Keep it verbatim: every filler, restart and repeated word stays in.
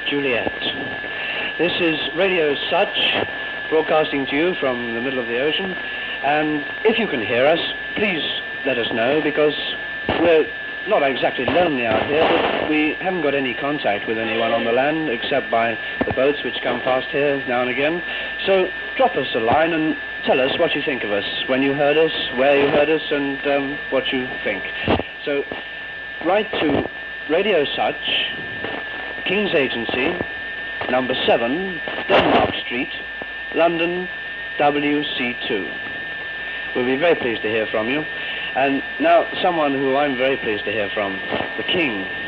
Juliet. This is Radio Such, broadcasting to you from the middle of the ocean, and if you can hear us, please let us know, because we're not exactly lonely out here, but we haven't got any contact with anyone on the land except by the boats which come past here now and again. So drop us a line and tell us what you think of us, when you heard us, where you heard us, and um, what you think. So write to Radio Such, King's Agency, number seven, Denmark Street, London, W C two. We'll be very pleased to hear from you. And now someone who I'm very pleased to hear from, the King.